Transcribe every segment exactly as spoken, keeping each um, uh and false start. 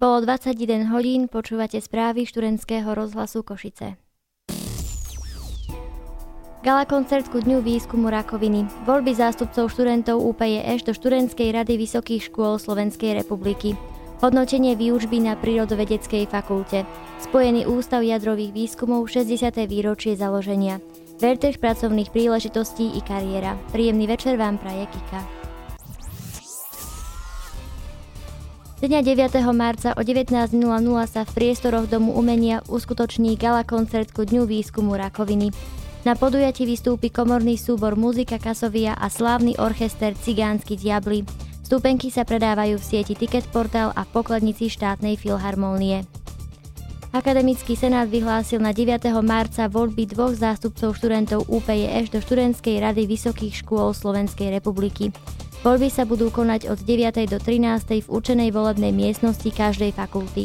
Bolo dvadsaťjeden hodín, počúvate správy študentského rozhlasu Košice. Gala koncert ku Dňu výskumu rakoviny. Voľby zástupcov študentov ú pé jé eš do Študentskej rady vysokých škôl Slovenskej republiky. Hodnotenie výučby na Prírodovedeckej fakulte. Spojený ústav jadrových výskumov šesťdesiate výročie založenia. Vertež pracovných príležitostí i kariéra. Príjemný večer vám praje Kika. Dňa deviateho marca o devätnásť nula nula sa v priestoroch Domu umenia uskutoční gala koncert ku Dňu výskumu rakoviny. Na podujatí vystúpi komorný súbor Muzika Kasovia a slávny orchester Cigánsky diabli. Vstupenky sa predávajú v sieti Ticketportal a v pokladnici štátnej filharmónie. Akademický senát vyhlásil na deviateho marca voľby dvoch zástupcov študentov ú pé jé eš do Študentskej rady vysokých škôl Slovenskej republiky. Voľby sa budú konať od deviatej do trinástej v určenej volebnej miestnosti každej fakulty.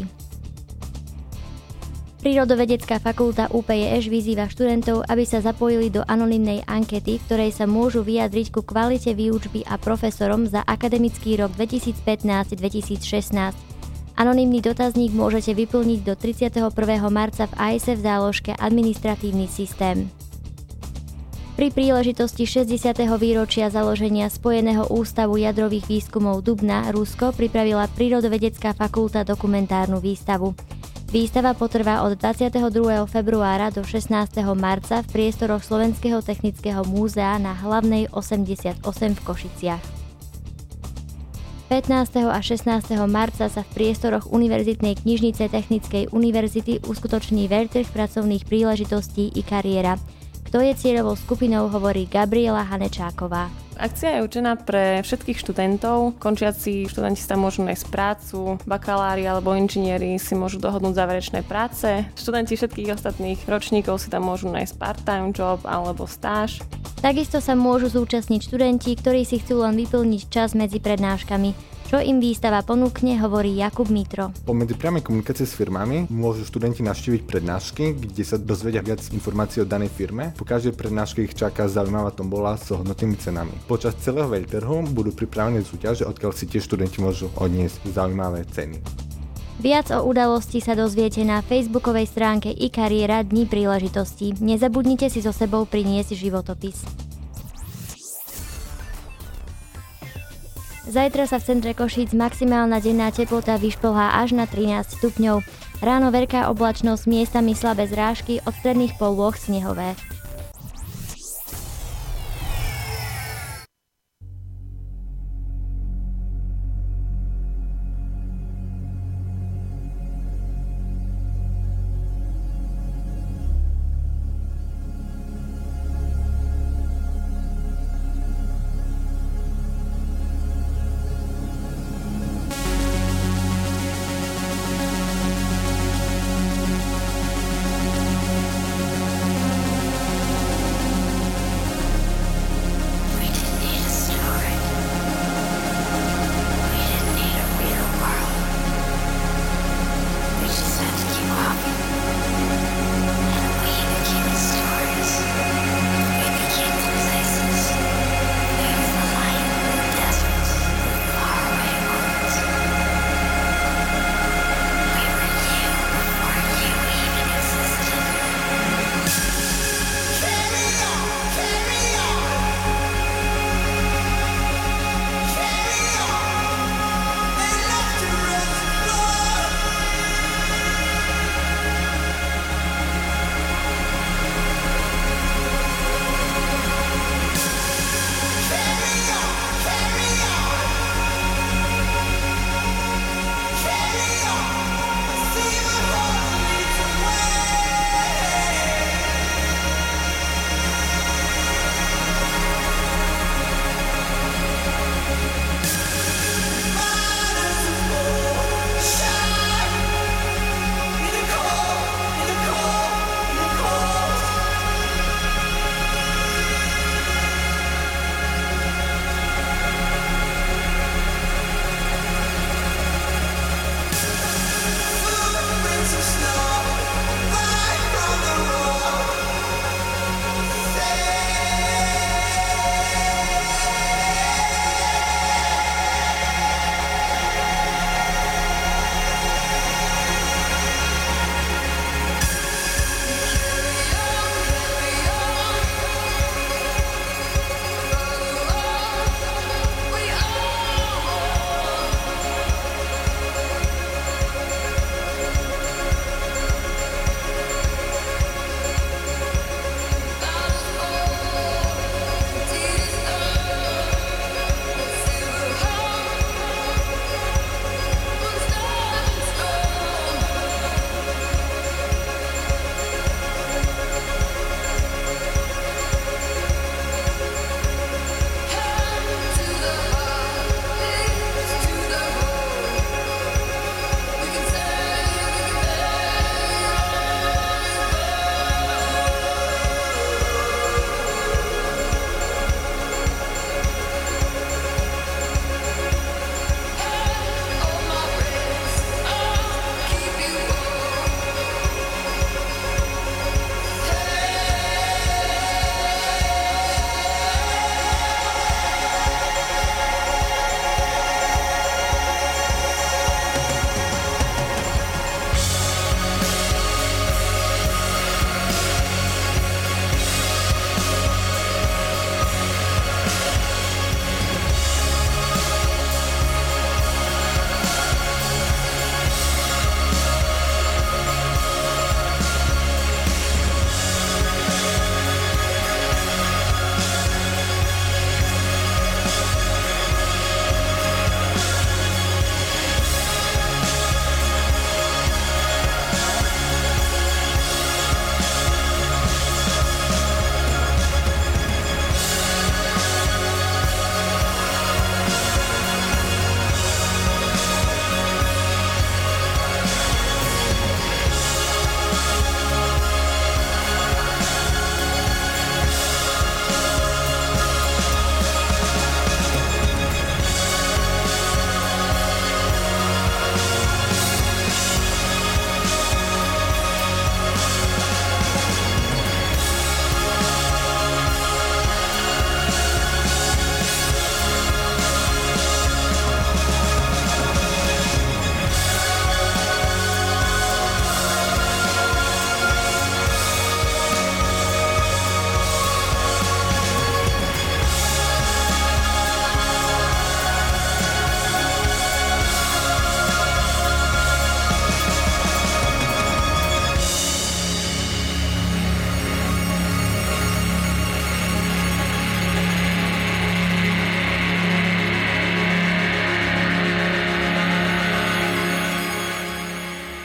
Prírodovedecká fakulta ú pé jé eš vyzýva študentov, aby sa zapojili do anonymnej ankety, v ktorej sa môžu vyjadriť ku kvalite výučby a profesorom za akademický rok dvetisícpätnásť dvetisícšestnásť. Anonymný dotazník môžete vyplniť do tridsiateho prvého marca v á es ef záložke Administratívny systém. Pri príležitosti šesťdesiateho výročia založenia Spojeného ústavu jadrových výskumov Dubna Rusko pripravila Prírodovedecká fakulta dokumentárnu výstavu. Výstava potrvá od dvadsiateho druhého februára do šestnásteho marca v priestoroch Slovenského technického múzea na Hlavnej osemdesiatosem v Košiciach. pätnásteho a šestnásteho marca sa v priestoroch Univerzitnej knižnice Technickej univerzity uskutoční vertrh pracovných príležitostí i kariéra. Kto je cieľovou skupinou, hovorí Gabriela Hanečáková. Akcia je určená pre všetkých študentov. Končiaci študenti sa môžu nájsť prácu, bakalári alebo inžinieri si môžu dohodnúť záverečné práce. Študenti všetkých ostatných ročníkov si tam môžu nájsť part-time job alebo stáž. Takisto sa môžu zúčastniť študenti, ktorí si chcú len vyplniť čas medzi prednáškami. Čo im výstava ponúkne, hovorí Jakub Mitro. Pomedzi priamej komunikácie s firmami môžu študenti navštíviť prednášky, kde sa dozvedia viac informácií o danej firme. Po každej prednáške ich čaká zaujímavá tombola s hodnotnými cenami. Počas celého veľtrhu budú pripravené súťaže, odkiaľ si tiež študenti môžu odniesť zaujímavé ceny. Viac o udalosti sa dozviete na facebookovej stránke i kariéra Dní príležitostí. Nezabudnite si so sebou priniesť životopis. Zajtra sa v centre Košíc maximálna denná teplota vyšplhá až na trinásť stupňov. Ráno veľká oblačnosť, miestami slabé zrážky, od stredných polôch snehové.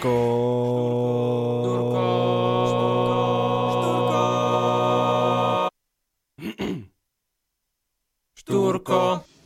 Štúrko. Štúrko. Štúrko.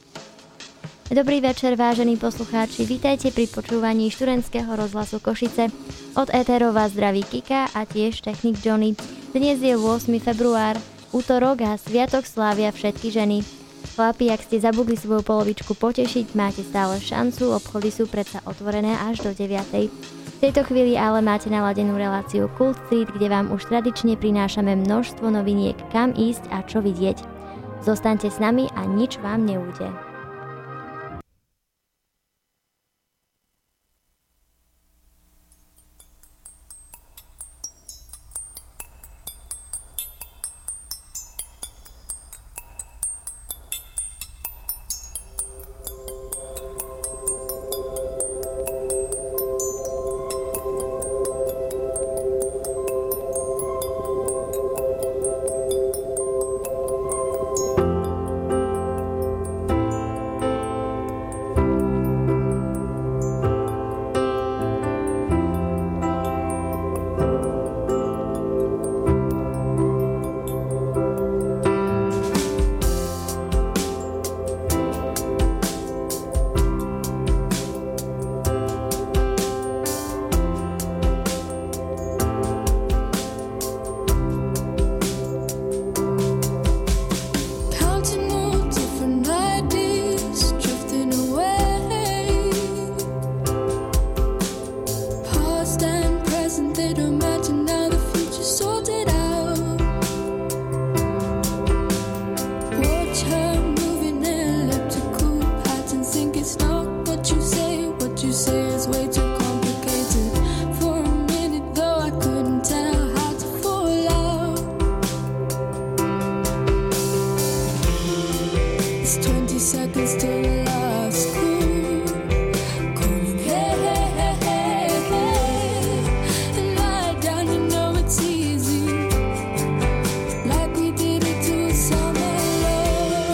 Dobrý večer, vážení poslucháči, vítajte pri počúvaní študentského rozhlasu Košice. Od éterov vás zdraví Kika a tiež technik Johnny. Dnes je ôsmeho február, útorok a sviatok slávia všetky ženy. Chlapi, ak ste zabudli svoju polovičku potešiť, máte stále šancu, obchody sú predsa otvorené až do deviatej. V tejto chvíli ale máte naladenú reláciu Kult Street, kde vám už tradične prinášame množstvo noviniek, kam ísť a čo vidieť. Zostaňte s nami a nič vám neújde.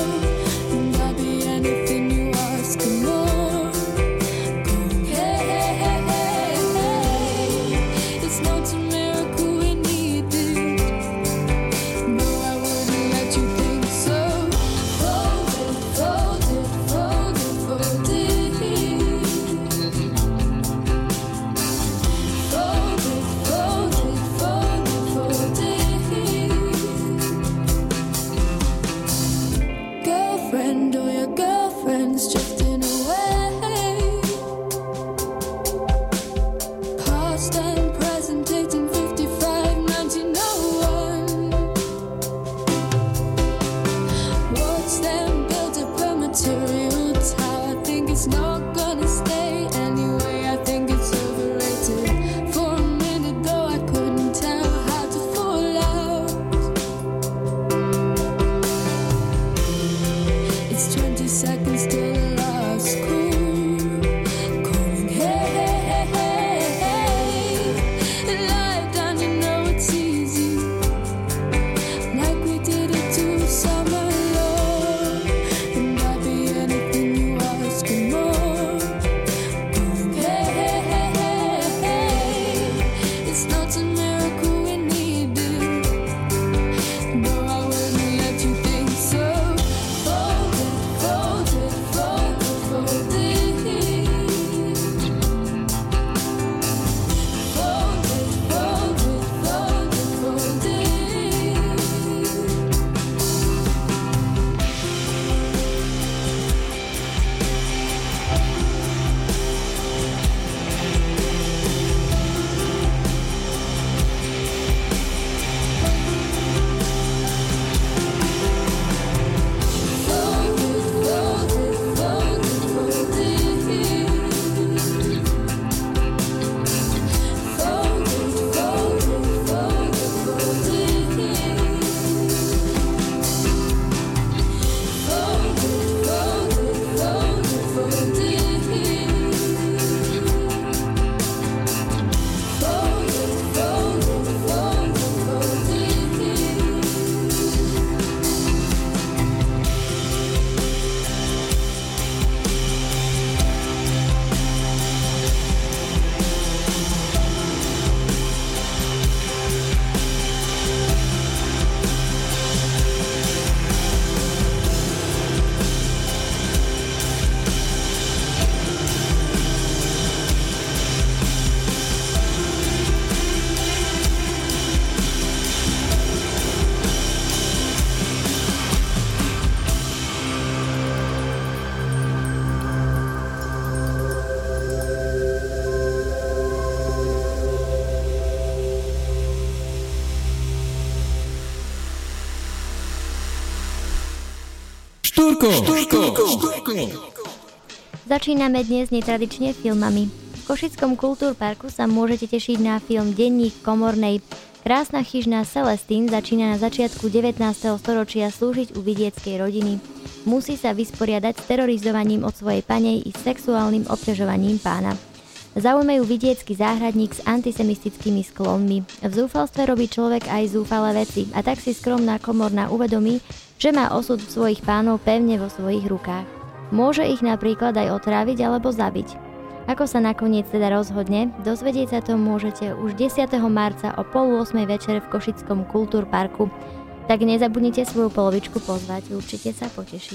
Hey, Štúrko. Štúrko. Začíname dnes netradične filmami. V Košickom kultúrparku sa môžete tešiť na film Denník komornej. Krásna chyžná Celestín začína na začiatku devätnásteho storočia slúžiť u vidieckej rodiny. Musí sa vysporiadať s terorizovaním od svojej panej i sexuálnym obťažovaním pána. Zaujímajú vidiecký záhradník s antisemistickými sklonmi. V zúfalstve robí človek aj zúfalé veci a tak si skromná komorná uvedomí, že má osud svojich pánov pevne vo svojich rukách. Môže ich napríklad aj otráviť alebo zabiť. Ako sa nakoniec teda rozhodne, dozvedieť sa to môžete už desiateho marca o pol ôsmej večer v Košickom kultúrparku. Tak nezabudnite svoju polovičku pozvať, určite sa poteší.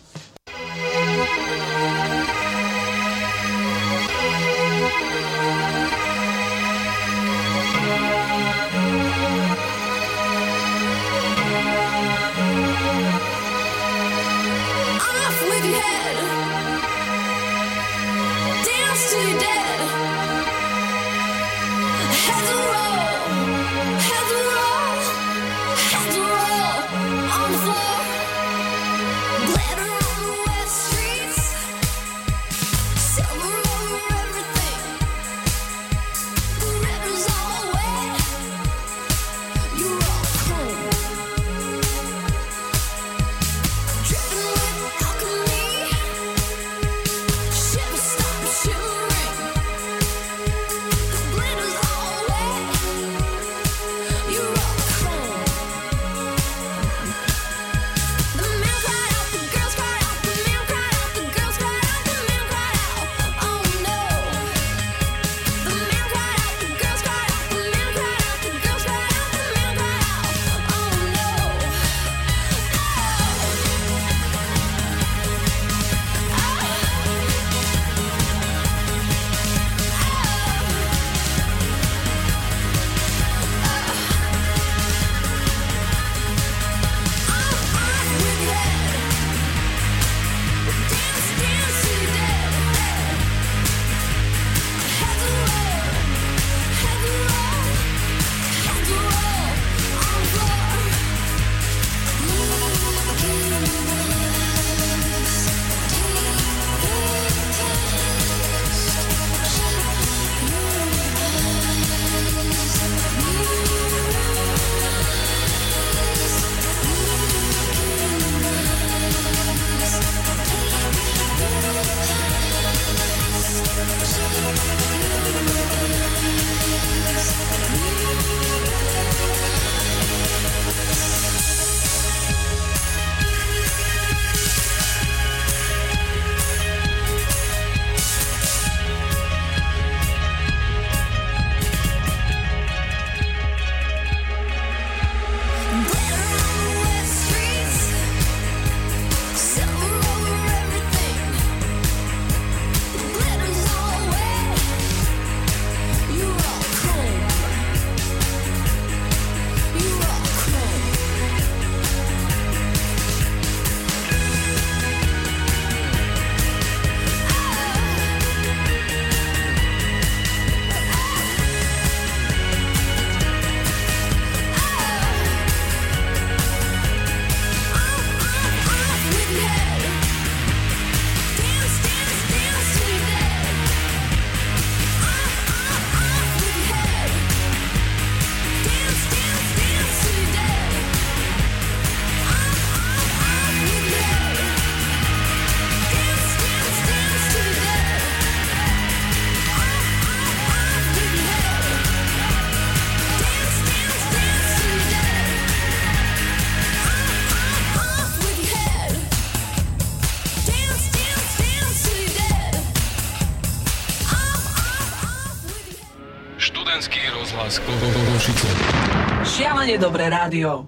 Šialene dobré rádio.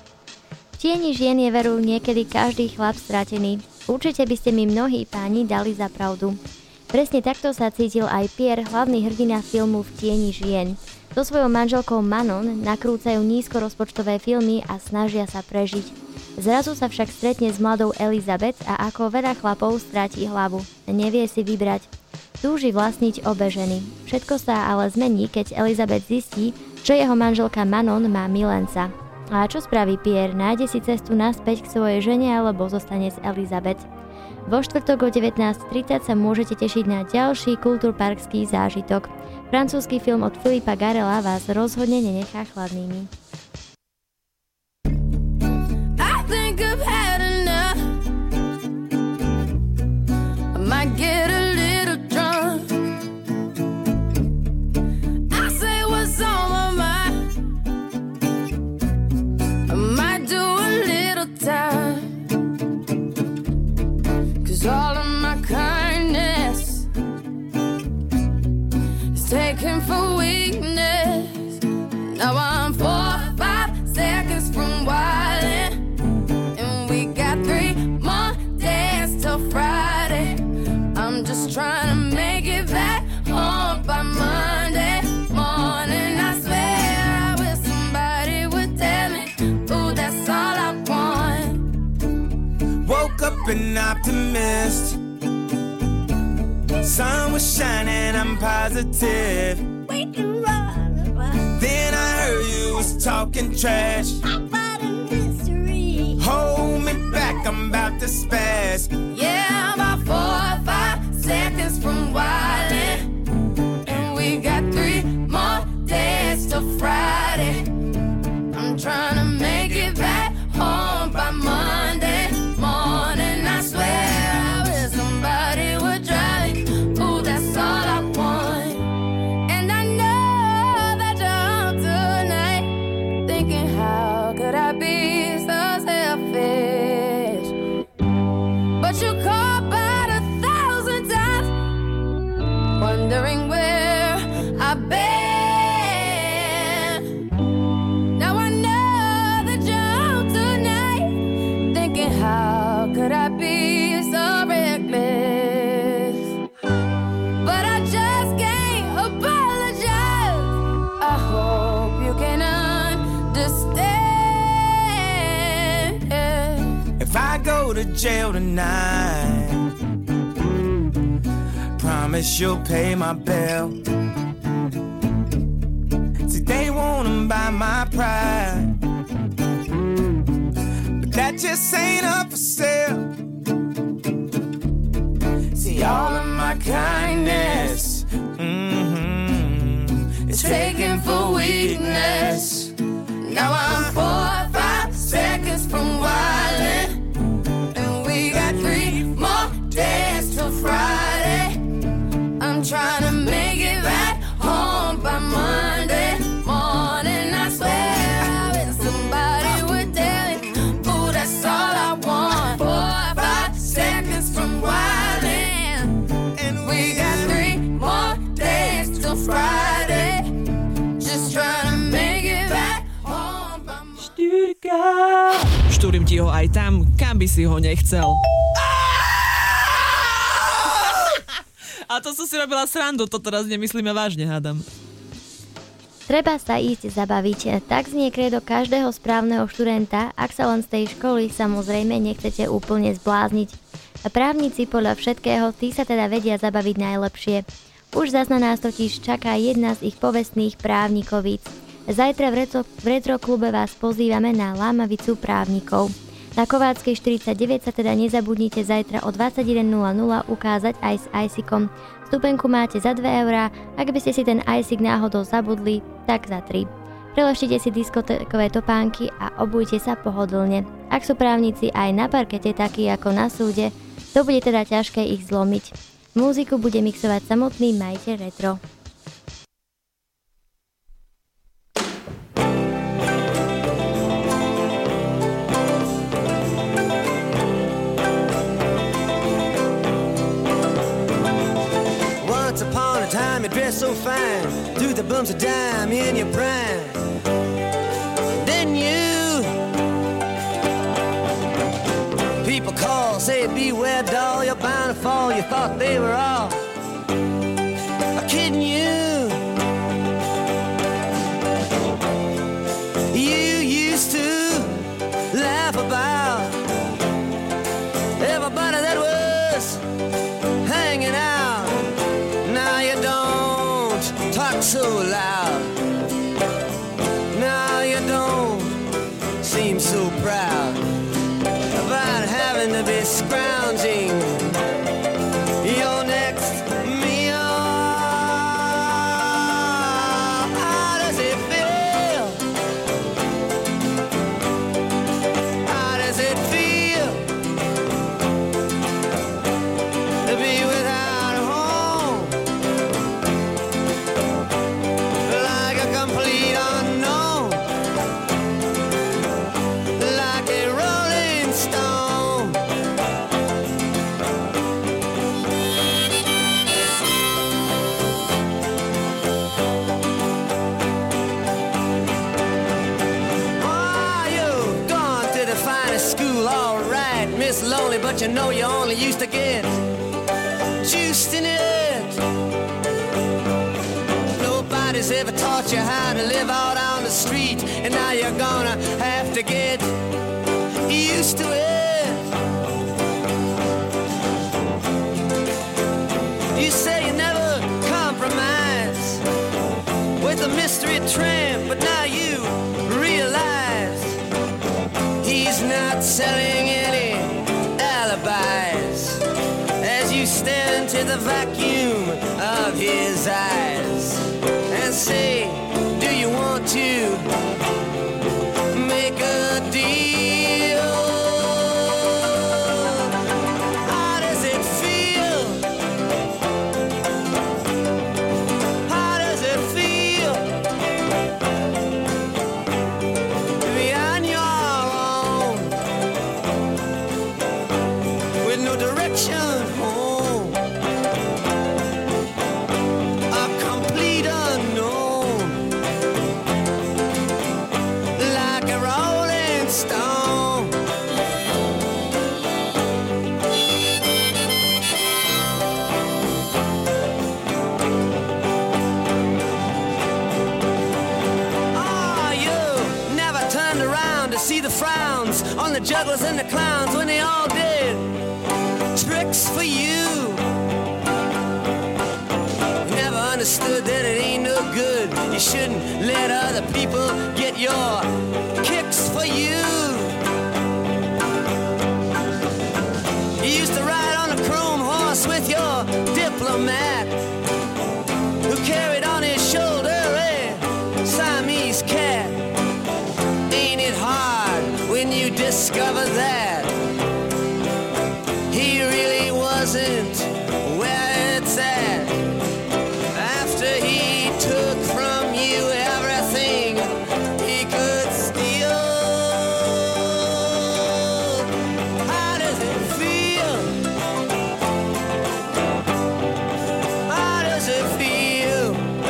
V tieni žien je veru niekedy každý chlap stratený. Určite by ste mi mnohí páni dali za pravdu. Presne takto sa cítil aj Pierre, hlavný hrdina filmu V tieni žien. So svojou manželkou Manon nakrúcajú nízkorozpočtové filmy a snažia sa prežiť. Zrazu sa však stretne s mladou Elizabeth a ako veľa chlapov stratí hlavu. Nevie si vybrať. Túži vlastniť obe ženy. Všetko sa ale zmení, keď Elizabeth zistí, že jeho manželka Manon má milenca. A čo spraví Pierre? Nájde si cestu naspäť k svojej žene alebo zostane s Elizabeth? Vo štvrtok o devätnásť tridsať sa môžete tešiť na ďalší kultúrparkský zážitok. Francúzsky film od Filipa Garela vás rozhodne nenechá chladnými. I think I've had enough. I might get a little drunk. I say what's on my mind. I might do a little time. Cause all of my kindness is taken for weakness. Now I'm four or five seconds from wildin', and we got three more days till Friday. I'm just trying to make it back home by Monday morning. I swear I wish somebody would tell me, ooh, that's all I want. Woke up an optimist. Sun was shining, I'm positive. Then I heard you was talking trash. Hold me back, I'm about to spaz. Yeah, about four or five seconds from wildin', and we got three more days till Friday. I'm trying to make it back home by Monday morning. I swear I wish somebody would drive me. Ooh, that's all I want. And I know that you're home tonight, thinking how could I be so selfish? But you call about a thousand times, wondering where I've been. Now I know that you're home tonight, thinking how could I be so reckless? But I just can't apologize. I hope you can understand. If I go to jail tonight, promise you'll pay my bill. See, they wanna buy my pride, but that just ain't up for sale. See, all of my kindness, mm-hmm, is taken for weakness. Now I'm four or five seconds from wildin', and we got three more days till Friday. I'm trying to make it back home by Monday morning. I swear I wish somebody would tell me, ooh, that's all I want. Four or five seconds from wildin', and we got three more days till Friday. Just trying to make it back home by Monday. Štúrim ti ho aj tam, kam by si ho nechcel. A to som si robila srandu, to teraz nemyslíme vážne, hádam. Treba sa ísť zabaviť, tak znie kredo každého správneho študenta, ak sa len z tej školy samozrejme nechcete úplne zblázniť. A právnici podľa všetkého, tí sa teda vedia zabaviť najlepšie. Už zas na nás totiž čaká jedna z ich povestných právnikovíc. Zajtra v, retro, v retroklube vás pozývame na lámavicu právnikov. Na Kováckej štyridsaťdeväť sa teda nezabudnite zajtra o dvadsaťjeden nula nula ukázať aj s ajsikom. Vstupenku máte za dve eurá, ak by ste si ten ajsik náhodou zabudli, tak za tri. Preleštite si diskotékové topánky a obujte sa pohodlne. Ak sú právnici aj na parkete takí ako na súde, to bude teda ťažké ich zlomiť. Múziku bude mixovať samotný majiteľ retro. Once upon a time you dressed so fine, threw the bumps of dime in your prime. Then you, people call, say beware doll, you're bound to fall. You thought they were all kidding you. You used to laugh about everybody that was hanging out. Now you don't talk so loud. Now you don't only, but you know you only used to get juiced in it. Nobody's ever taught you how to live out on the street, and now you're gonna have to get used to it. You say you never compromise with a mystery tramp, but now you realize he's not selling any alibis as you stare into the vacuum of his eyes and say, do you want to make a deal? How does it feel? How does it feel to be on your own with no direction home? A complete unknown, like a rolling stone. Oh, you never turned around to see the frowns on the jugglers and the clowns when they all did tricks for you. Never understood that it ain't no good. You shouldn't let other people get your kicks for you. You used to ride on a chrome horse with your diplomat, who carried on his shoulder a Siamese cat. Ain't it hard when you discover that he really wasn't where it's at? After he took from you everything he could steal. How does it feel? How does it feel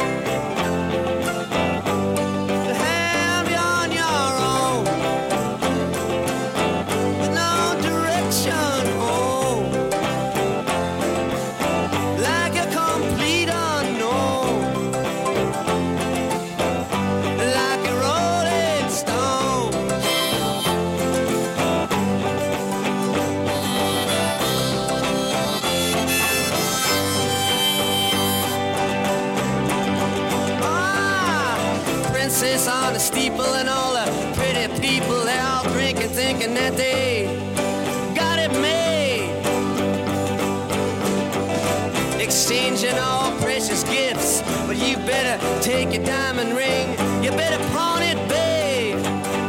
to have you on your own with no direction home, like a complete unknown, like a rolling stone? Ah, princess on the steeple and all the pretty people, they're all drinking, thinking that they got it made, exchanging all precious gifts. But you better take your diamond ring, you better pawn it, babe.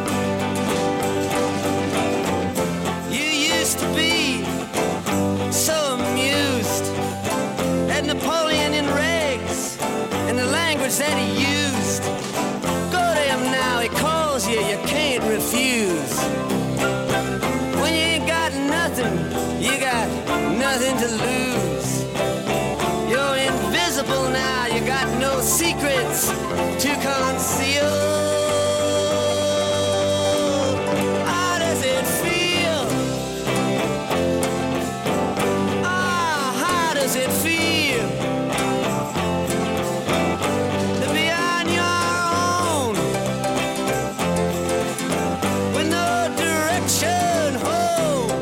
You used to be so amused at Napoleon in rags and the language that he used. Go to him now, he calls you, you can't refuse. When you ain't got nothing, you got nothing to lose. You're invisible now, you got no secrets to conceal. How does it feel? Ah, how does it feel to be on your own with no direction home,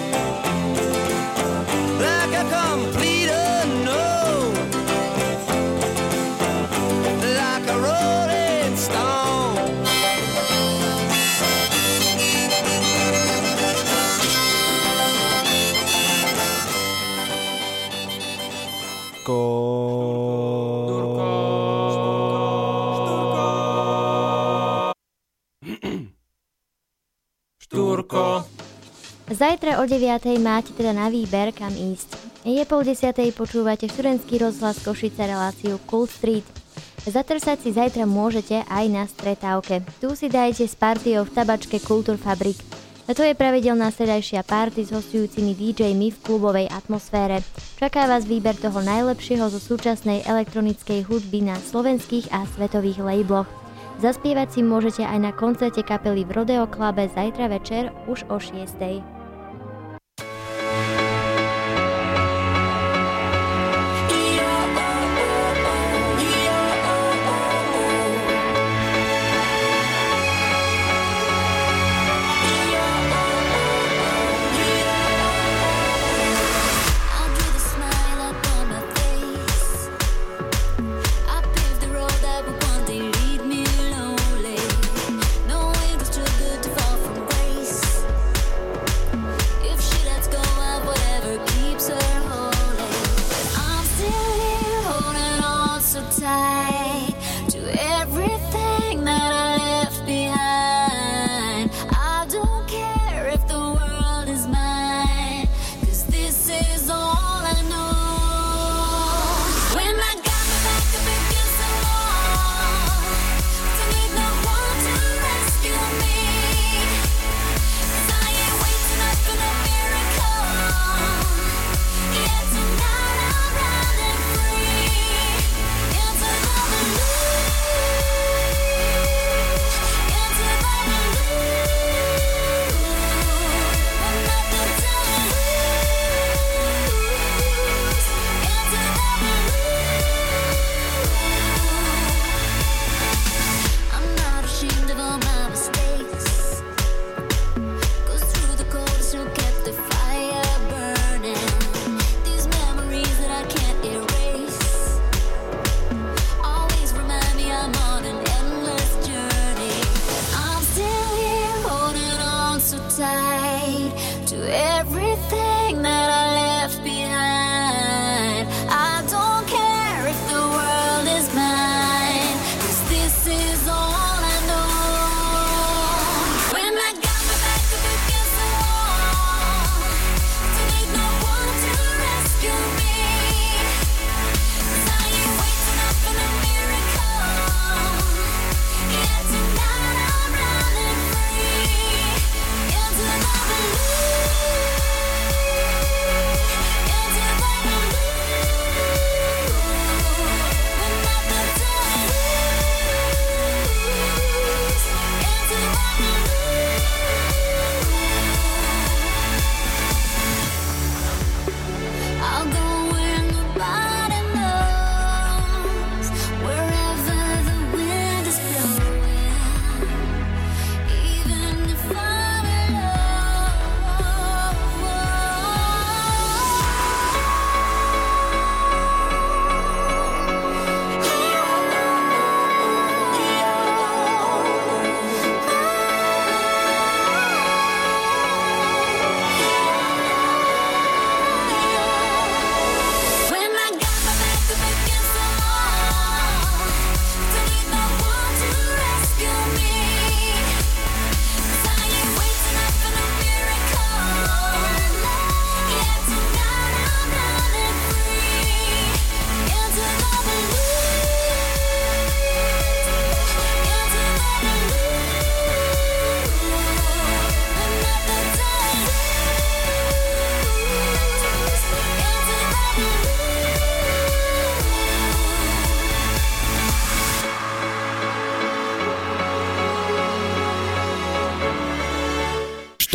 like a complete unknown, like a rolling stone? Štúrko. Zajtra o deviatej máte teda na výber, kam ísť. Je pol desiatej, počúvate študentský rozhlas Košice, reláciu Cool Street. Zatrsať si zajtra môžete aj na stretávke. Tu si dajte s partiou v tabačke Kulturfabrik. A to je pravidelná sedajšia party s hostujúcimi DJmi v klubovej atmosfére. Čaká vás výber toho najlepšieho zo súčasnej elektronickej hudby na slovenských a svetových labloch. Zaspievať si môžete aj na koncerte kapely v Rodeo Clube zajtra večer už o šiestej.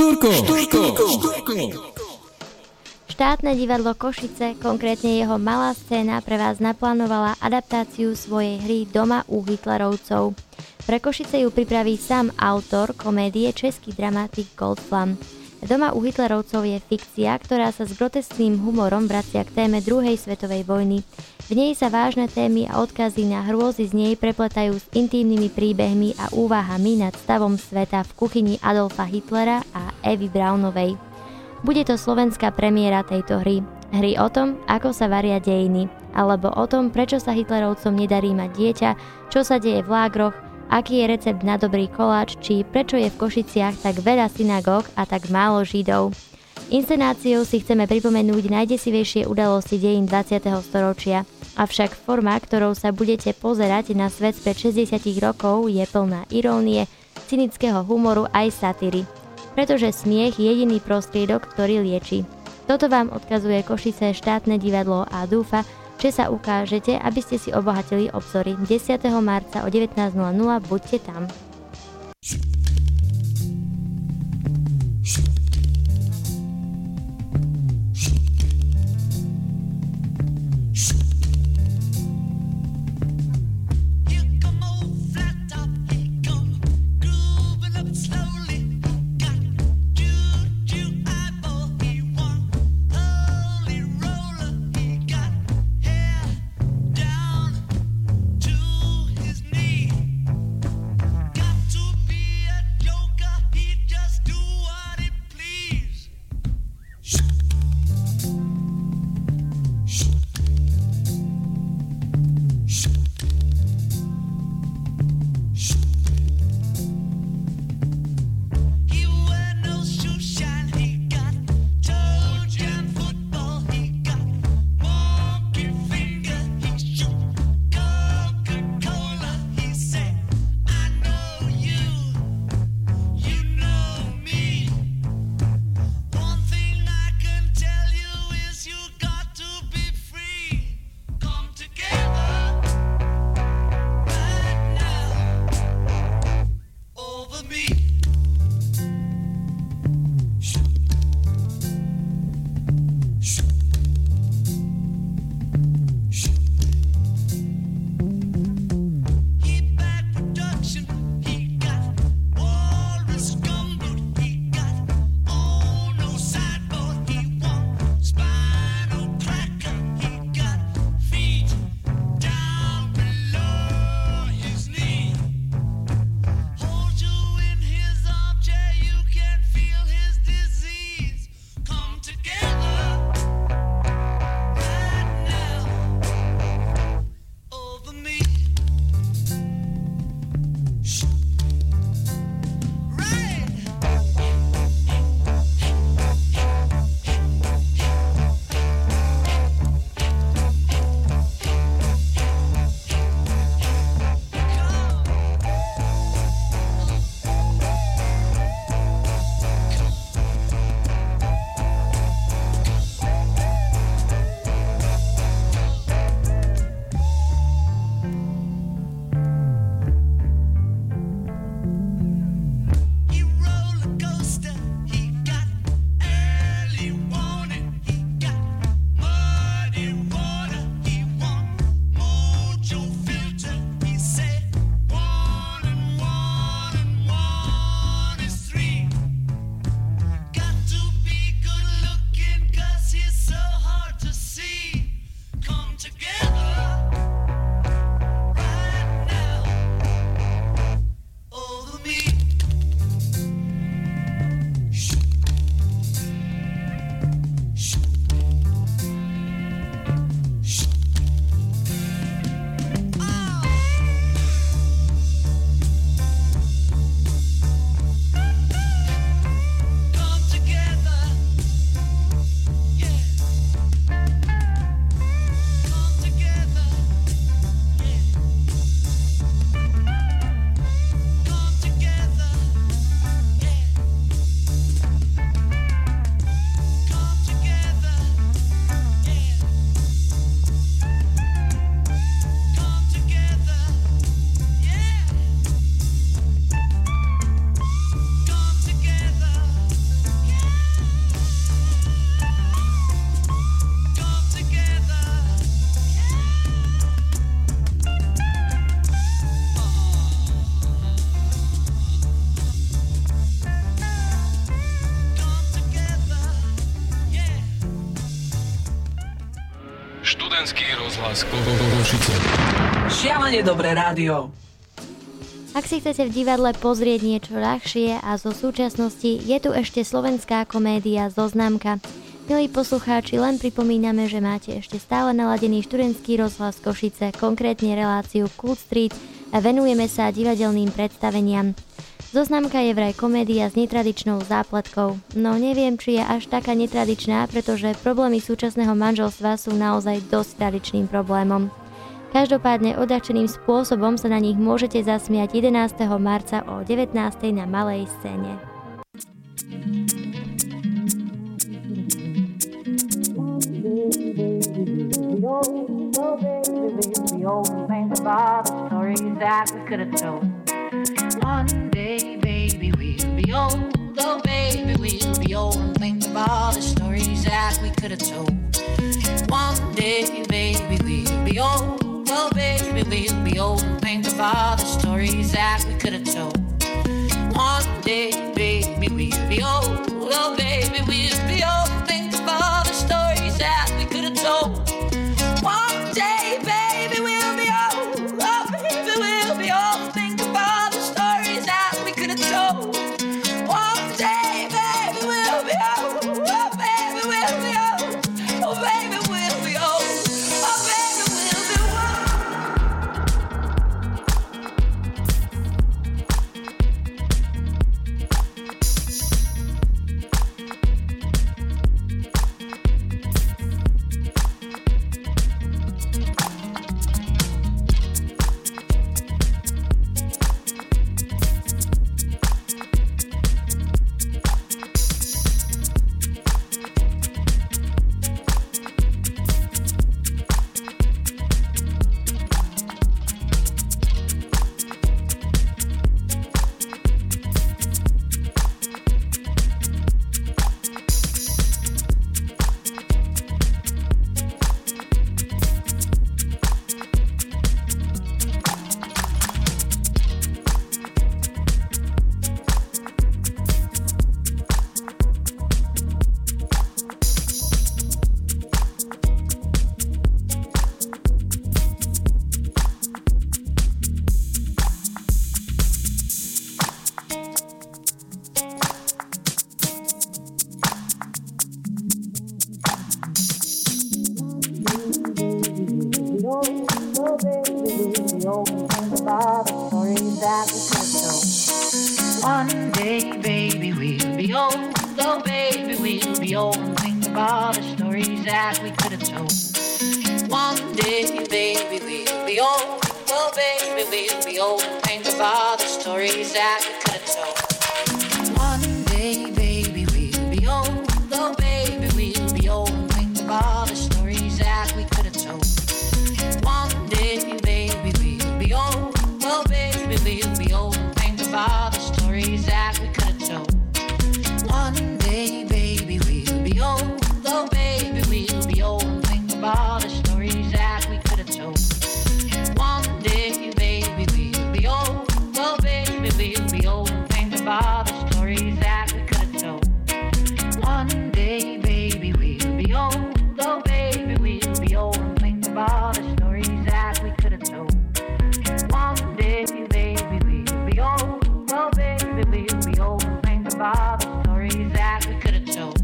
Štúrko. Štúrko. Štúrko. Štátne divadlo Košice, konkrétne jeho Malá scéna, pre vás naplánovala adaptáciu svojej hry Doma u Hitlerovcov. Pre Košice ju pripraví sám autor komédie, český dramatik Goldflam. Doma u Hitlerovcov je fikcia, ktorá sa s groteskným humorom vracia k téme druhej svetovej vojny. V nej sa vážne témy a odkazy na hrôzy z nej prepletajú s intímnymi príbehmi a úvahami nad stavom sveta v kuchyni Adolfa Hitlera a Evy Braunovej. Bude to slovenská premiéra tejto hry. Hry o tom, ako sa varia dejiny, alebo o tom, prečo sa Hitlerovcom nedarí mať dieťa, čo sa deje v lágroch, aký je recept na dobrý koláč, či prečo je v Košiciach tak veľa synagóg a tak málo Židov. Inscenáciou si chceme pripomenúť najdesivejšie udalosti dejín dvadsiateho storočia, avšak forma, ktorou sa budete pozerať na svet spred šesťdesiat rokov, je plná irónie, cynického humoru aj satíry, pretože smiech je jediný prostriedok, ktorý lieči. Toto vám odkazuje Košice štátne divadlo a dúfa, že sa ukážete, aby ste si obohatili obzory. desiateho marca o devätnásť nula nula buďte tam. Got Rozhlas Košice. Šialene dobré rádio. Ak si chcete v divadle pozrieť niečo ľahšie a zo súčasnosti, je tu ešte slovenská komédia Zoznamka. Milí poslucháči, len pripomíname, že máte ešte stále naladený študentský rozhlas Košice, konkrétne reláciu Kult Street, a venujeme sa divadelným predstaveniam. Zoznamka je vraj komédia s netradičnou zápletkou. No neviem, či je až taká netradičná, pretože problémy súčasného manželstva sú naozaj dosť tradičným problémom. Každopádne odľahčeným spôsobom sa na nich môžete zasmiať jedenásteho marca o devätnástej na malej scéne. One day, baby, we'll be old. Oh, baby, we'll be old and think of all the stories that we could have told. One day, baby, we'll be old. Oh, baby, we'll be old and think of all the stories that we could have told. One day, baby, we'll be old. Oh, baby, we'll be old and think of all the stories that we could have told. One day, baby, we'll be old. Oh, baby, we'll be old and think of all the stories that we could have told. One day, baby, we'll be old. Oh, baby, we'll be old. Oh, baby, we'll be old. Oh, baby, we'll be old. One day, baby, we'll be old. Oh, baby, we'll be old and think of all the stories that we could have told. One day, baby, we'll be old. Oh, baby, we'll be old and think of all the stories that we could have told. One day, baby, we'll be old. Oh, baby, we'll be old and think of all the stories that we could have told. One day, baby, we'll be old. Oh, baby, we'll be old and think of all the stories that we could have told. One day, baby, we'll be old. Oh, baby, we'll be old and think of all the stories that we could have told. One day, baby, we'll be old. Oh, baby, we'll be old and think of all the stories that we could have told. One day, baby, we'll be old. Oh, baby, we'll be old and think of all the stories that we could have told. One day, baby, we'll be old. Oh, baby, we'll be old and think of all the stories that we could have told.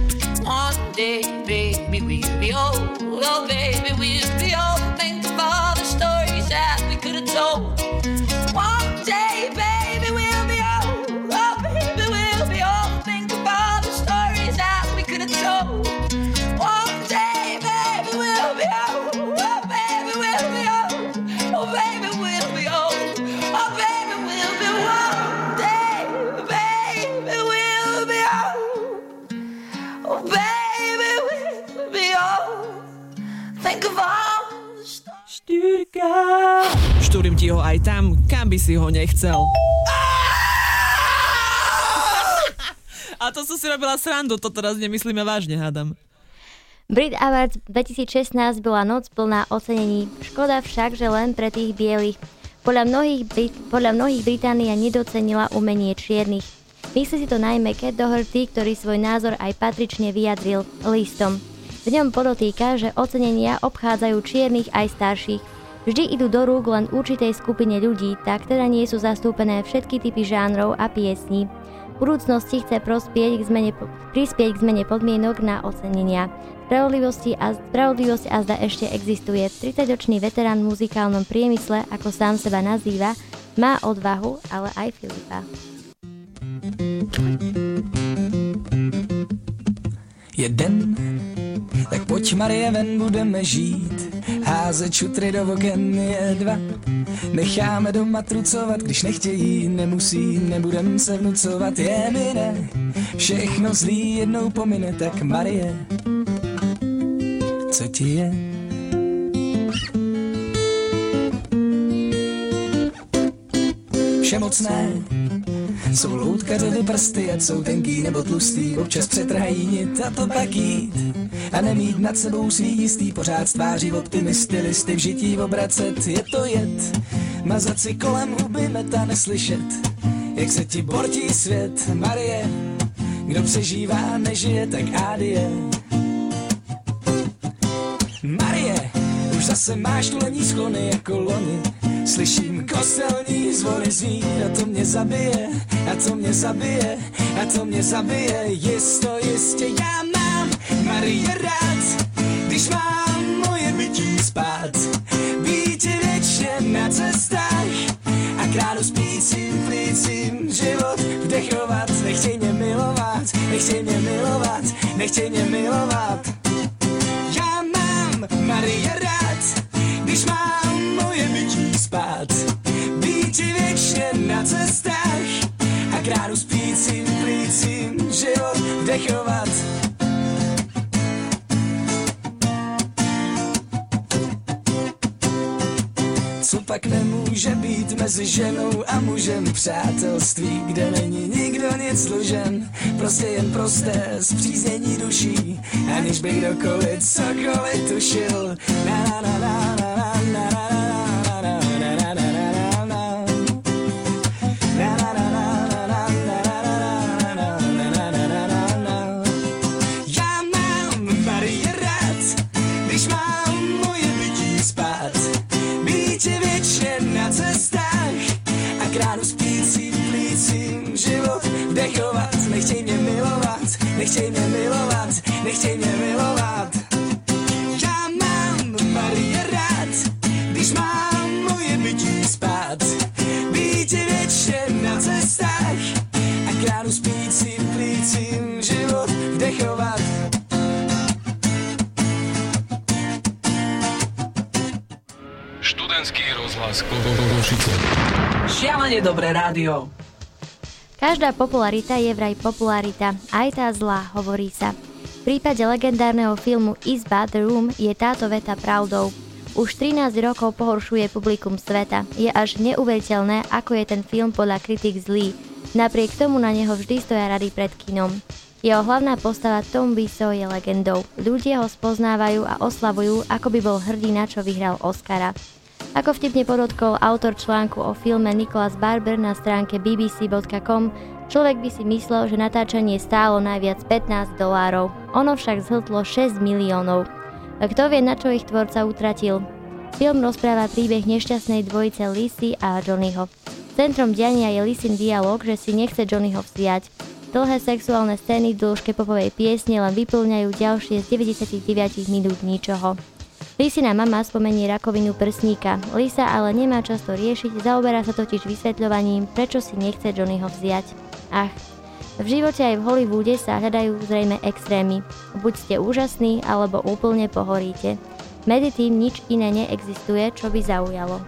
One day, baby, we'll be old. Oh, baby, we'll be old and think of all the stories that we could have told. One day, baby, we'll be old. Oh, baby, we'll be old and think of all the stories that we could have told. One day, baby, we'll be old. Oh, baby, we'll be old. Oh, baby, we'll be old. Oh, baby, we'll be one day, baby, we'll be old. Oh, baby, we'll be old. Think of all the stories. Štyrka. Štúrim ti ho aj tam, kam by si ho nechcel. A to som si robila srandu, to teraz nemyslíme vážne, hádam. Brit Awards dvetisícšestnásť bola noc plná ocenení. Škoda však, že len pre tých bielých. Podľa mnohých, Brit- podľa mnohých Británia nedocenila umenie čiernych. Myslí si to najmä Cat Doherty, ktorý svoj názor aj patrične vyjadril listom. V ňom podotýka, že ocenenia obchádzajú čiernych aj starších. Vždy idú do rúk len určitej skupine ľudí, tak teda nie sú zastúpené všetky typy žánrov a piesní. V budúcnosti chce prospieť k zmene, prispieť k zmene podmienok na ocenenia. Spravodlivosti a, spravodlivosť a zda ešte existuje. tridsaťročný veterán v muzikálnom priemysle, ako sám seba nazýva, má odvahu, ale aj Filipa. Je den, tak pojď Marie ven, budeme žít. Házet šutry do oken je dva. Necháme doma trucovat, když nechtějí, nemusí, nebudem se vnucovat. Je mi ne, všechno zlý jednou pomine, tak Marie, co ti je? Všemocné jsou loutkařovy prsty, ať jsou tenký nebo tlustý, občas přetrhají nit a to pak jít. A nemít nad sebou svý jistý, pořád stváří optimisty, listy v žití obracet, je to jed. Mazat si kolem huby, meta neslyšet, jak se ti bortí svět. Marie, kdo přežívá, nežije, tak ádie. Marie, už zase máš tulení sklony jako loni. Slyším kostelní zvony znít a to mě zabije, a to mě zabije, a to mě zabije. Jisto, jistě já mám Marie rád, když mám moje bytí spát. Být věčně na cestách a kránu spícím plícím život vdechovat. Nechtěj mě milovat, nechtěj mě milovat, nechtěj mě milovat. Já mám Marie rád, když mám moje bytí spát. Být věčně na cestách a kránu spícím plícím život vdechovat. Co pak nemůže být mezi ženou a mužem? Přátelství, kde není nikdo nic dlužen, prostě jen prosté zpříznění duší, aniž by kdokoliv cokoliv tušil. Na na na na na na na. Nechtěj mě milovat, nechtěj mě milovat, nechtěj mě milovat. Já mám Marie rád, když mám moje bytí spát. Být věčně na cestách a kránu spícím plícím život vdechovat. Študentský rozhlas Košice. Šialene dobré rádio. Každá popularita je vraj popularita, aj tá zlá, hovorí sa. V prípade legendárneho filmu Izba The Room je táto veta pravdou. Už trinásť rokov pohoršuje publikum sveta. Je až neuveriteľné, ako je ten film podľa kritik zlý. Napriek tomu na neho vždy stoja rady pred kinom. Jeho hlavná postava Tom Wiseau je legendou. Ľudia ho spoznávajú a oslavujú, ako by bol hrdina, čo vyhral Oscara. Ako vtipne podotkol autor článku o filme Nicholas Barber na stránke b b c bodka com, človek by si myslel, že natáčanie stálo najviac pätnásť dolárov. Ono však zhltlo šesť miliónov. A kto vie, na čo ich tvorca utratil? Film rozpráva príbeh nešťastnej dvojice Lissy a Johnnyho. Centrom diania je Lissyn dialog, že si nechce Johnnyho vziať. Dlhé sexuálne scény v dĺžke popovej piesne len vyplňajú ďalšie z deväťdesiatdeväť minút ničoho. Lissina mama spomenie rakovinu prsníka. Lisa ale nemá často riešiť, zaoberá sa totiž vysvetľovaním, prečo si nechce Johnnyho vziať. Ach, v živote aj v Hollywoode sa hľadajú zrejme extrémy. Buď ste úžasní, alebo úplne pohoríte. Medzi tým nič iné neexistuje, čo by zaujalo.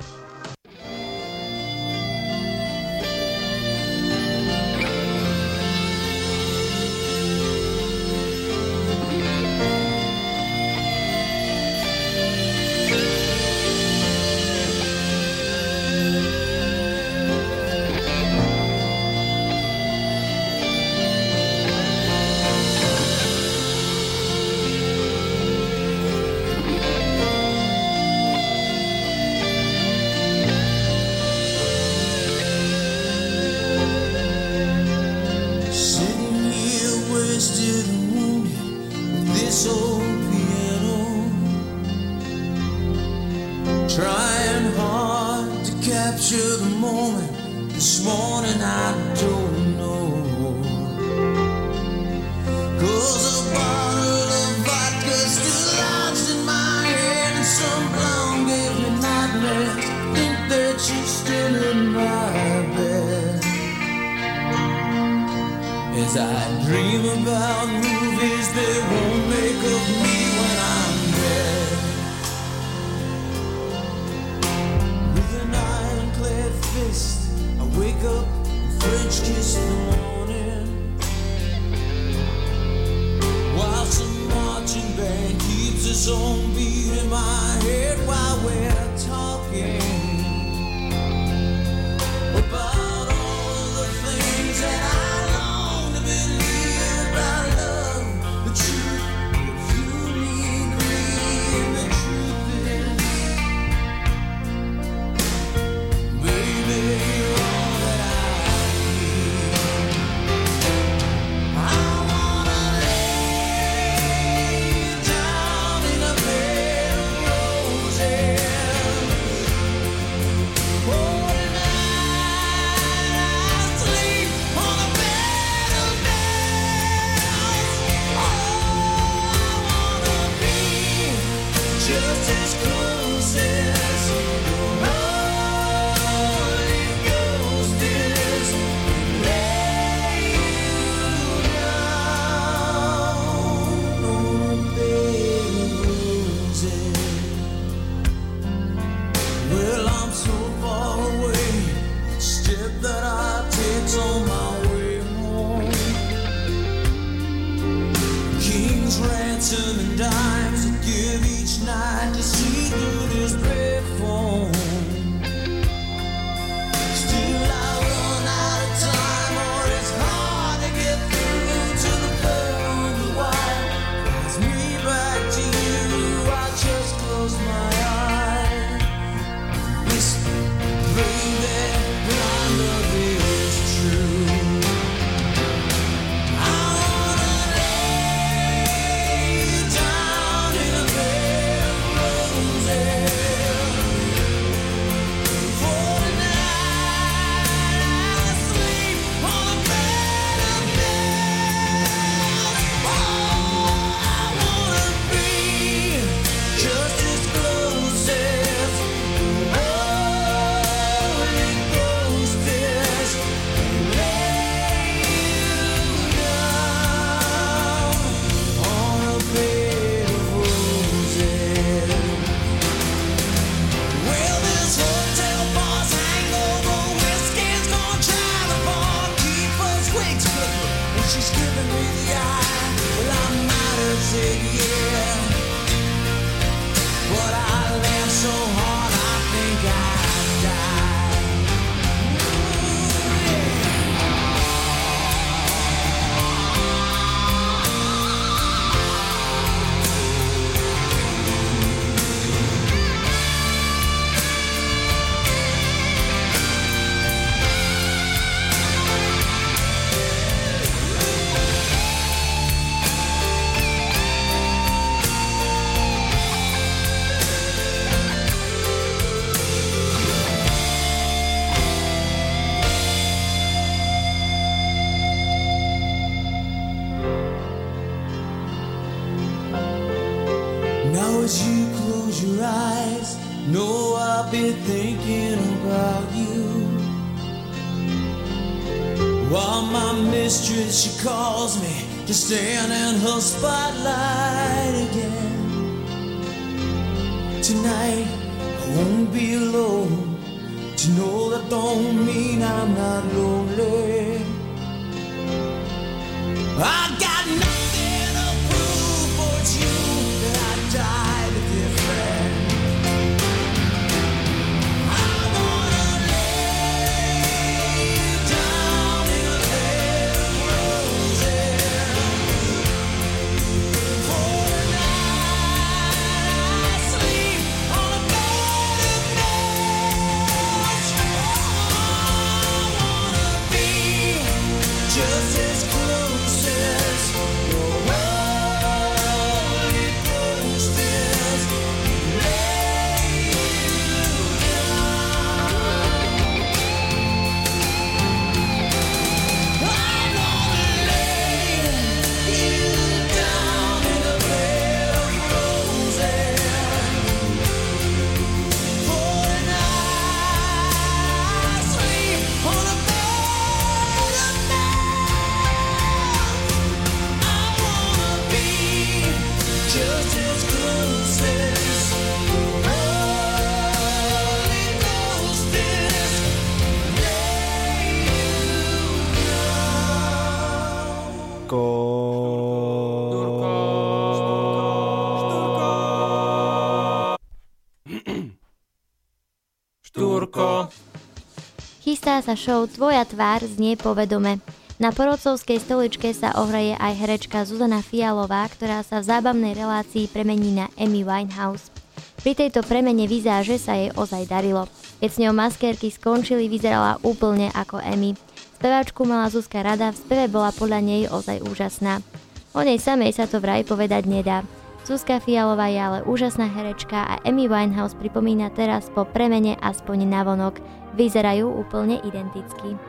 capture the moment. This morning I don't know. 'Cause a bottle of vodka still lodged in my head, and some blonde gave me nightmares. Think that you're still in my bed. As I dream about movies they won't make of me when I'm dead. With an ironclad fist I wake up and French kiss the morning, while some marching band keeps its own beat in my head while we're talking about all the things that I long to believe about love, the truth, if you need me, and the truth is, baby, you're all that I need. I wanna lay you down in a bed of roses. Oh, tonight I sleep on a bed of nails. Oh, I wanna be just as close as the Holy Ghost is. Lay you down on a bed of roses. Well, I'm so far away. Step that I take's on my way home. King's ransom and dimes I give each night to see through this bed phone. Still I run out of time, or it's hard to get through to the pearl on the wire. Drives me back to you. I just close my eyes. Whisper, baby, that I love is true. I wanna lay you down in a bed of roses. For tonight I sleep on a bed of nails. Oh, I wanna be just as close as the Holy Ghost is. Lay you down on a bed of roses. Well, this hotel bar's hangover whiskey's gonna try the bar, keep us wigs cooking, and she's giving me the eye. Well, I might have said yeah, but I laughed so hard I think I'd die. Ooh, yeah. Now as you close your eyes, know I've been thinking about you. While my mistress, she calls me to stand in her spotlight again. Tonight I won't be alone. To know that don't mean I'm not lonely. I got nothing to prove, for it's you that I died a different. I wanna lay you down in a bed of roses. For tonight I sleep on a bed of nails. Oh, I wanna Štúrko. Chystá sa show Tvoja tvár znie povedome. Na porodcovskej stoličke sa ohreje aj herečka Zuzana Fialová, ktorá sa v zábavnej relácii premení na Amy Winehouse. Pri tejto premene vizáže sa jej ozaj darilo. Keď s ňou maskérky skončili, vyzerala úplne ako Amy. Speváčku mala Zuzka rada, v speve bola podľa nej ozaj úžasná. O nej samej sa to vraj povedať nedá. Zuzka Fialová je ale úžasná herečka a Amy Winehouse pripomína teraz po premene aspoň navonok. Vyzerajú úplne identicky.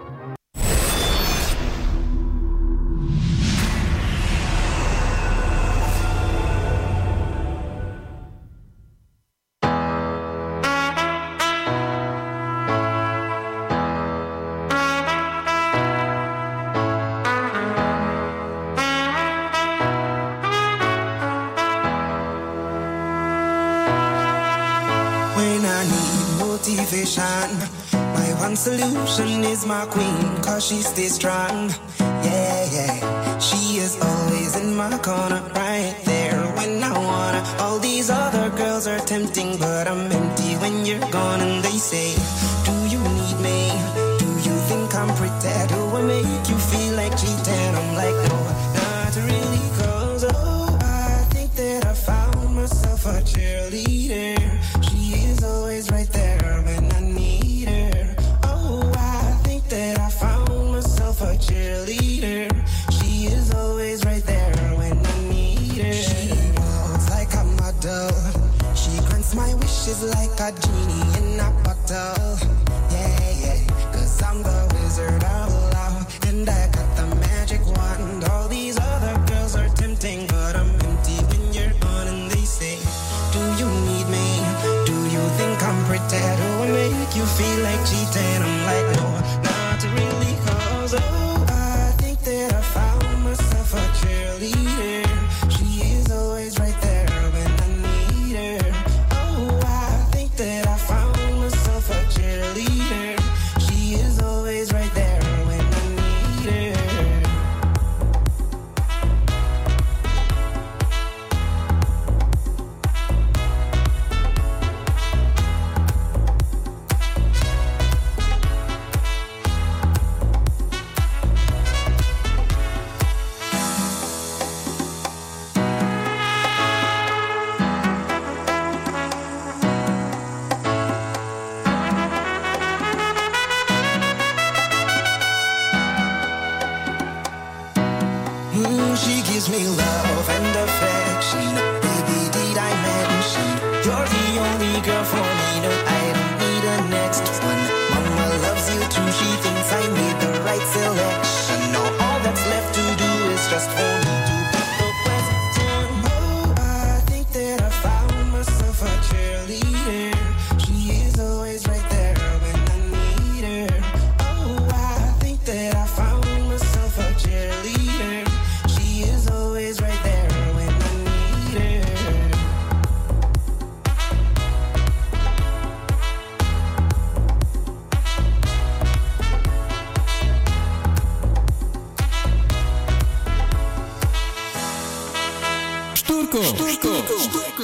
My one solution is my queen, cause she stays strong. Yeah, yeah. She is always in my corner, right there when I wanna. All these other girls are tempting, but I'm empty when you're gone. And they say, do you need me? Do you think I'm pretty? Do I make you feel like cheating? I'm like, no, not really, cause oh, I think that I found myself a cheerleader. She is always right there when I need her. Oh, I think that I found myself a cheerleader. She is always right there when I need her. She walks like a model. She grants my wishes like a genie in a bottle. Yeah, yeah, cause I'm the wizard of love, and I got the magic wand. All these other girls are tempting, but I'm empty when you're gone. And they say, do you need me? Do you think I'm pretty? Do I make you feel like cheating? I'm like, no, not really, cause oh, I think that I found myself a cheerleader. She is always right there when I need her. Oh, I think that I found myself a cheerleader. She is always right there when I need her. Mm, she gives me love and affection. Baby, did I mention you're the only girl for me? No, I don't need a next one. Mama loves you too. She thinks I made the right selection. Now all that's left to do is just for me to put the question. Oh, I think that I found myself a cheerleader. She is always right there when I need her. Oh, I think that I found myself a cheerleader. She is always right there when I need her. Štúrko, štúrko, štúrko.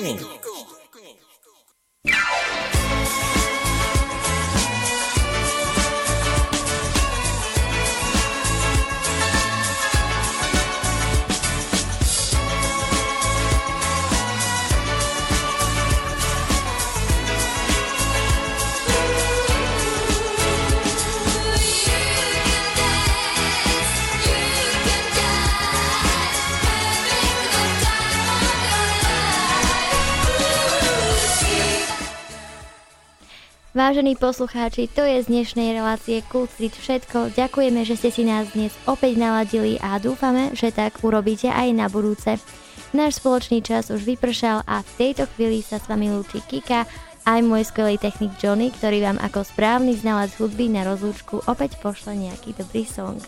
Vážení poslucháči, to je z dnešnej relácie Cool Street všetko. Ďakujeme, že ste si nás dnes opäť naladili a dúfame, že tak urobíte aj na budúce. Náš spoločný čas už vypršal a v tejto chvíli sa s vami lúči Kika, aj môj skvelý technik Johnny, ktorý vám ako správny znalec hudby na rozlúčku opäť pošle nejaký dobrý song.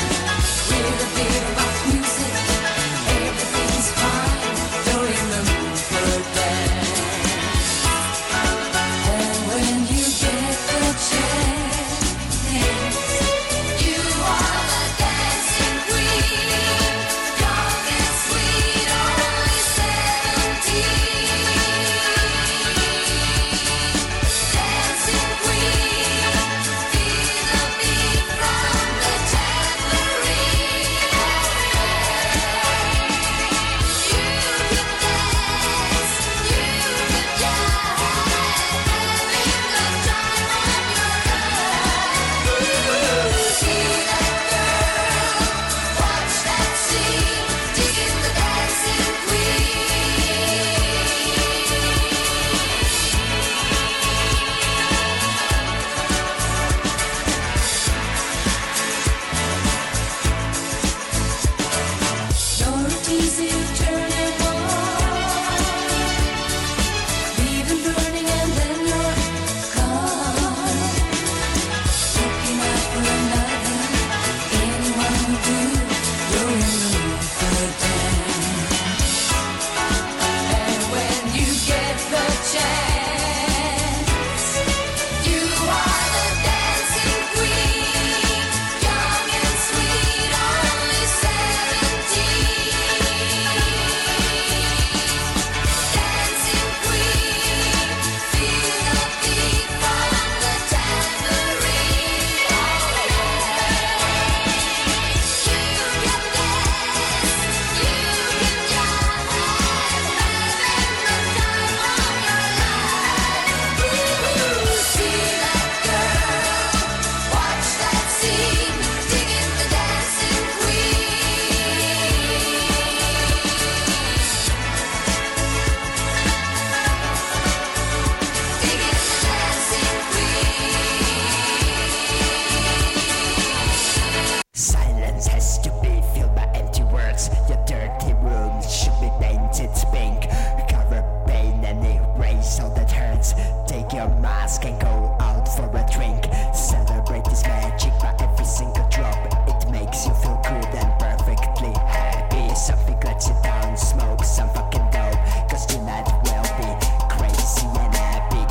With a bit of rock music, everything's fine. You're in the mood. your mask and go out for a drink. Celebrate this magic by every single drop. It makes you feel good and perfectly happy. Something lets you down, smoke some fucking dope, cause tonight will be crazy and epic.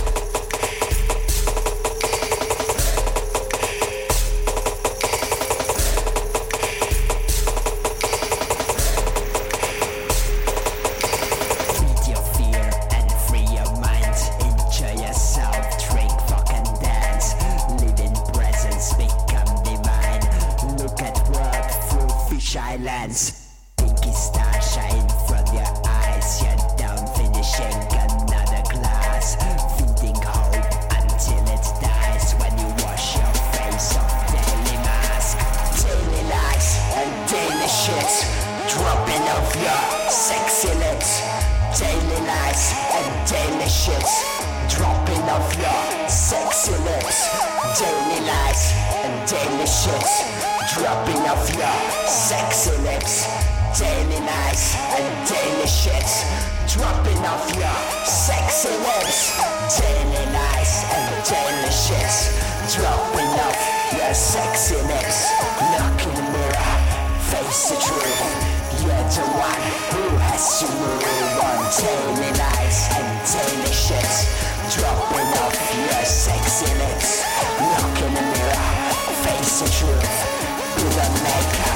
Beat your fear and free your mind. Enjoy yourself, drink, fuck and dance. Live in presence, become divine. Look at world through fisheye lens. Pinky star shine from your eyes. You're down finishing another glass. Feeding hope until it dies. When you wash your face off daily mask. Daily lies and daily shits. Dropping off your sexy lips. Daily lies and daily shits. Dropping off your sexy lips. Daily lies and daily shits. Dropping off your sexy lips. Daily lies and daily shits. Dropping off your sexy lips. Daily lies and daily shits. Dropping off your sexy lips. Look in the mirror, face the truth. You're the one who has to move on. Daily lies and daily shits. Dropping off your sexy lips. Look in the mirror, face the truth. Put on makeup.